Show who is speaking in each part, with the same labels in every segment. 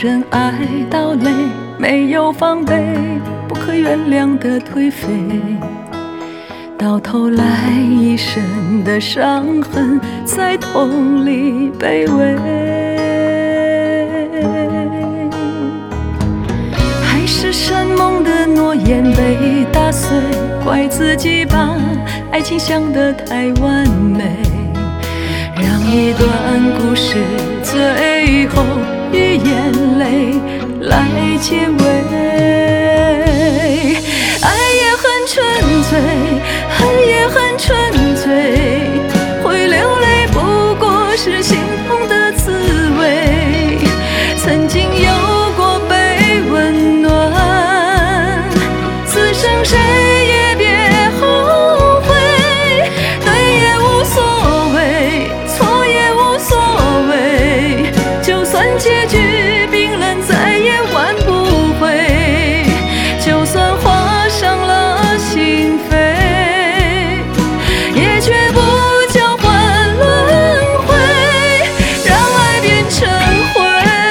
Speaker 1: 人爱到累，没有防备，不可原谅的颓废，到头来一身的伤痕，在痛里卑微。海誓山盟的诺言被打碎，怪自己把爱情想得太完美，让一段故事最后以眼泪来结尾。爱也很纯粹，恨也很纯粹，会流泪不过是心痛的滋味。曾经有过被温暖，此生谁也别后悔。对也无所谓，错也无所谓，就算结局冰冷再也挽不回，就算划伤了心扉，也绝不交换轮回，让爱变成灰。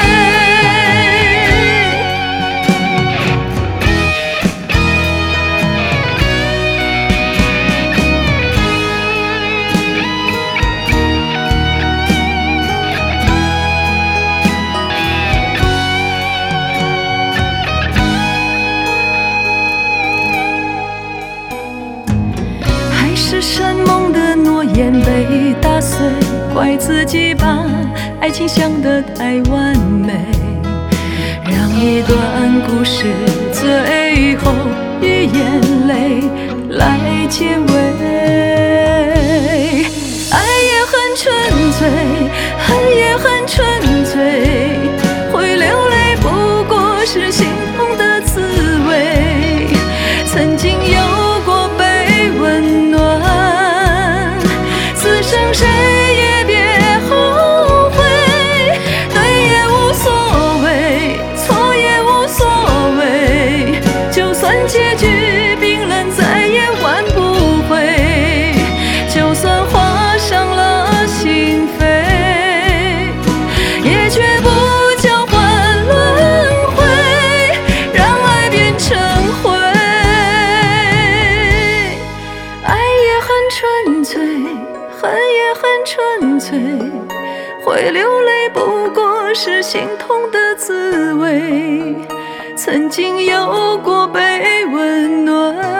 Speaker 1: 海誓山盟的诺言被打碎，怪自己把爱情想得太完美，让一段故事最后以眼泪来结尾。爱也很纯粹，恨也很纯粹，会流泪不过是心痛的滋味。曾经有过被温暖，此生谁也别后悔。对也无所谓，错也无所谓，就算结局冰冷再也挽不回，就算划伤了心扉，也绝不交换轮回，让爱变成灰。爱也很纯粹，恨也很纯粹，会流泪不过是心痛的滋味。曾经有过被温暖，